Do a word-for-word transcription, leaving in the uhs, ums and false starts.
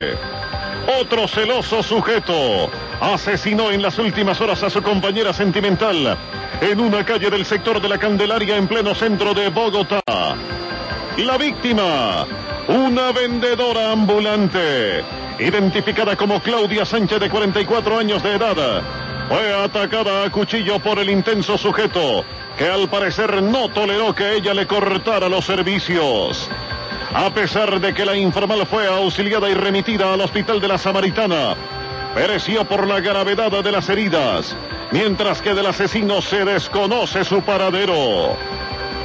Otro celoso sujeto asesinó en las últimas horas a su compañera sentimental en una calle del sector de la Candelaria en pleno centro de Bogotá. La víctima, una vendedora ambulante, identificada como Claudia Sánchez, de cuarenta y cuatro años de edad, fue atacada a cuchillo por el intenso sujeto, que al parecer no toleró que ella le cortara los servicios. A pesar de que la informal fue auxiliada y remitida al hospital de la Samaritana, pereció por la gravedad de las heridas, mientras que del asesino se desconoce su paradero.